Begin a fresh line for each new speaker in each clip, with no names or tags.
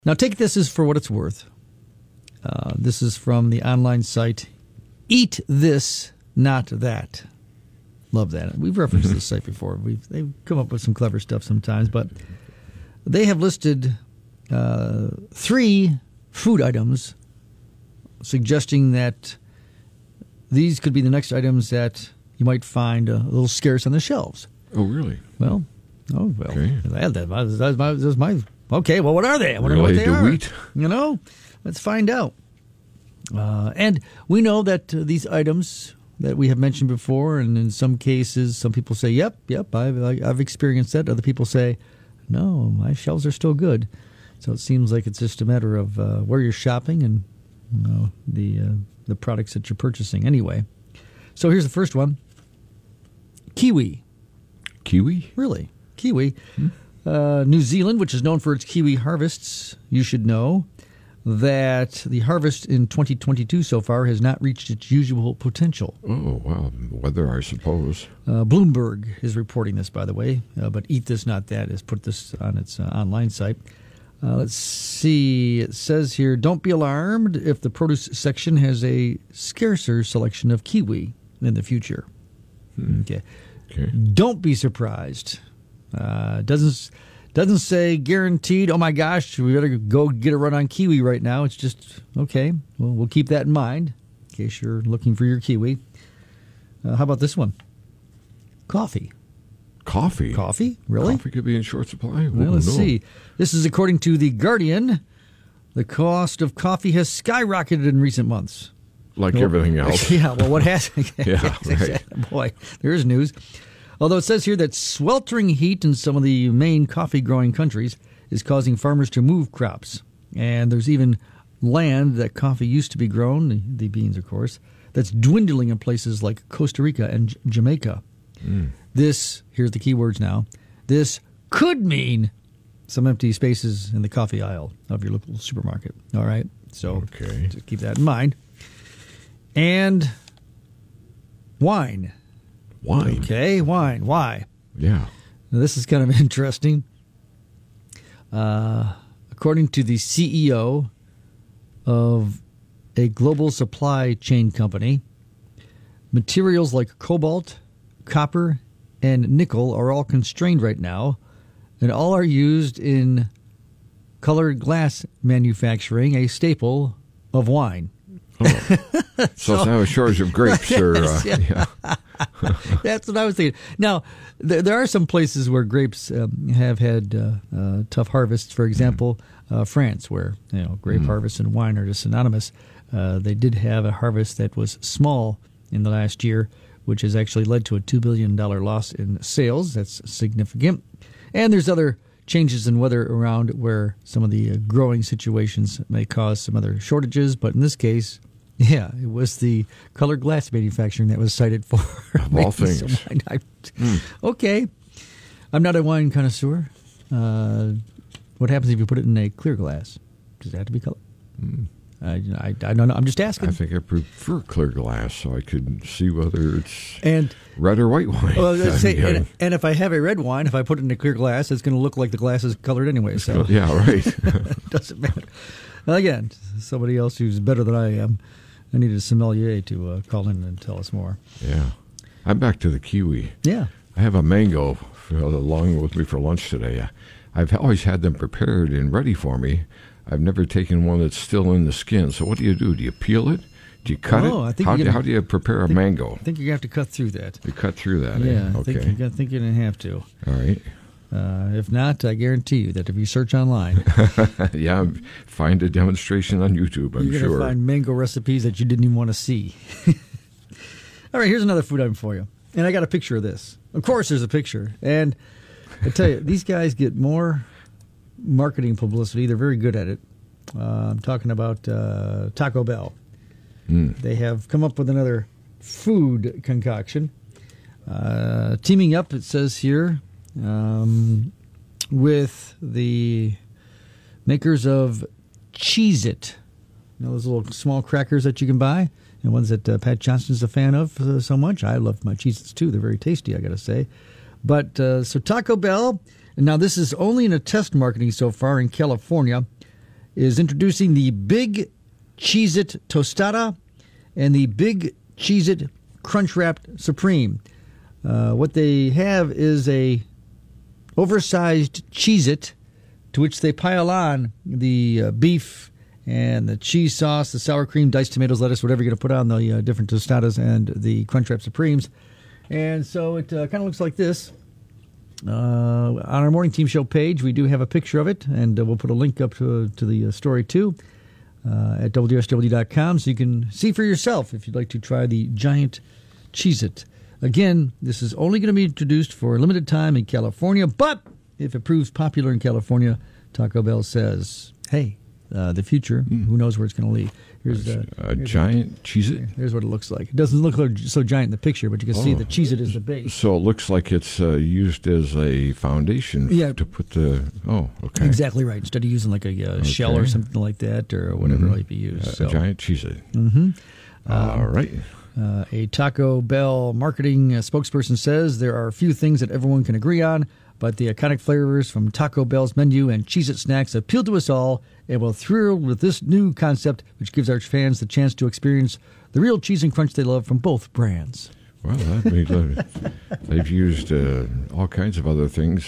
Now, take this as for what it's worth. This is from the online site Eat This, Not That. Love that. We've referenced this site before. They've come up with some clever stuff sometimes, but they have listed 3 food items, suggesting that these could be the next items that you might find a little scarce on the shelves.
Oh, really?
Well.
Okay.
That's my. Okay, well, what are they? I wonder what
Related
they
to
are.
wheat?
Let's find out. And we know that these items that we have mentioned before, and in some cases, some people say, yep, I've experienced that. Other people say, no, my shelves are still good. So it seems like it's just a matter of where you're shopping and the products that you're purchasing. Anyway, so here's the first one. Kiwi.
Kiwi?
Really? Kiwi. New Zealand, which is known for its kiwi harvests, you should know that the harvest in 2022 so far has not reached its usual potential.
Oh, wow. Weather, I suppose.
Bloomberg is reporting this, by the way, but Eat This, Not That has put this on its online site. Let's see. It says here, don't be alarmed if the produce section has a scarcer selection of kiwi in the future. Okay. Don't be surprised. Doesn't say guaranteed, oh my gosh, we better go get a run on kiwi right now. It's just, okay, well, we'll keep that in mind in case you're looking for your kiwi. How about this one? Coffee.
Coffee?
Coffee? Really?
Coffee could be in short supply?
Well, let's see. This is according to The Guardian. The cost of coffee has skyrocketed in recent months.
Like everything else.
Yeah, well, what has?
Yeah, right.
Boy, there's news. Although it says here that sweltering heat in some of the main coffee-growing countries is causing farmers to move crops. And there's even land that coffee used to be grown, the beans, of course, that's dwindling in places like Costa Rica and Jamaica. This, here's the key words now, this could mean some empty spaces in the coffee aisle of your local supermarket. All right? So just keep that in mind. And wine.
Wine?
Okay, wine. Why?
Yeah.
Now, this is kind of interesting. According to the CEO of a global supply chain company, materials like cobalt, copper, and nickel are all constrained right now, and all are used in colored glass manufacturing, a staple of wine.
Oh. So it's now a shortage of grapes.
That's what I was thinking. Now, there are some places where grapes have had tough harvests. For example, France, where grape harvest and wine are just synonymous. They did have a harvest that was small in the last year, which has actually led to a $2 billion loss in sales. That's significant. And there's other changes in weather around where some of the growing situations may cause some other shortages. But in this case, yeah, it was the colored glass manufacturing that was cited for.
Of all things.
Okay. I'm not a wine connoisseur. What happens if you put it in a clear glass? Does it have to be colored? I don't know. I'm just asking.
I think I prefer clear glass so I could see whether it's red or white wine.
Well, let's say, and if I have a red wine, if I put it in a clear glass, it's going to look like the glass is colored anyway. So
yeah, right.
Doesn't matter. Well, again, somebody else who's better than I am. I needed a sommelier to call in and tell us more.
Yeah. I'm back to the kiwi.
Yeah.
I have a mango along with me for lunch today. I've always had them prepared and ready for me. I've never taken one that's still in the skin. So what do? Do you peel it? Do you cut it?
I think
how do you prepare a mango?
I think you're going to have to cut through that.
You cut through that,
yeah,
Okay.
I think you're going to have to.
All right.
If not, I guarantee you that if you search online...
yeah, find a demonstration on YouTube, I'm
sure. You're going to find mango recipes that you didn't even want to see. All right, here's another food item for you. And I got a picture of this. Of course there's a picture. And I tell you, these guys get more marketing publicity. They're very good at it. I'm talking about Taco Bell. They have come up with another food concoction. Teaming up, it says here... with the makers of Cheez-It. Those little small crackers that you can buy, and ones that Pat Johnston's a fan of so much. I love my Cheez-Its too. They're very tasty, I got to say. But so Taco Bell, and now this is only in a test marketing so far in California, is introducing the Big Cheez-It Tostada and the Big Cheez-It Crunch Wrapped Supreme. What they have is a oversized Cheez-It to which they pile on the beef and the cheese sauce, the sour cream, diced tomatoes, lettuce, whatever you're going to put on the different tostadas and the Crunch Wrap Supremes. And so it kind of looks like this. On our Morning Team Show page, we do have a picture of it, and we'll put a link up to the story, too, at WSW.com, so you can see for yourself if you'd like to try the giant Cheez-It. Again, this is only going to be introduced for a limited time in California, but if it proves popular in California, Taco Bell says, hey, the future, who knows where it's going to lead. Here's
a giant Cheez-It.
Here's what it looks like. It doesn't look so giant in the picture, but you can see the Cheez-It is the base.
So it looks like it's used as a foundation to put the... Oh, okay.
Exactly right. Instead of using like a shell or something like that or whatever might be used.
A giant Cheez-It. All right.
A Taco Bell marketing spokesperson says there are a few things that everyone can agree on, but the iconic flavors from Taco Bell's menu and Cheez-It snacks appeal to us all, and we're thrilled with this new concept, which gives our fans the chance to experience the real cheese and crunch they love from both brands.
Well, they've used all kinds of other things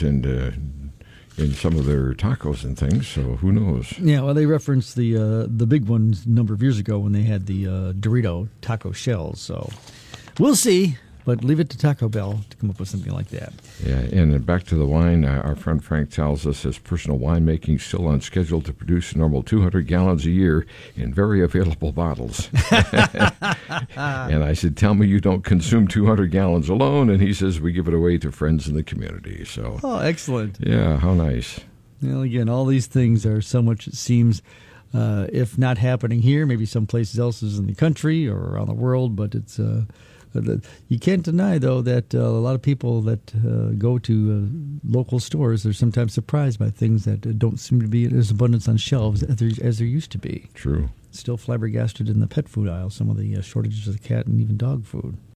in some of their tacos and things, so who knows?
Yeah, well, they referenced the big ones a number of years ago when they had the Dorito taco shells, so we'll see. But leave it to Taco Bell to come up with something like that.
Yeah, and back to the wine, our friend Frank tells us his personal winemaking still on schedule to produce a normal 200 gallons a year in very available bottles. And I said, tell me you don't consume 200 gallons alone. And he says, we give it away to friends in the community. So,
oh, excellent.
Yeah, how nice.
Well, again, all these things are so much, it seems, if not happening here, maybe some places else in the country or around the world, but it's... you can't deny, though, that a lot of people that go to local stores are sometimes surprised by things that don't seem to be as abundance on shelves as there used to be.
True.
Still flabbergasted in the pet food aisle, some of the shortages of cat and even dog food.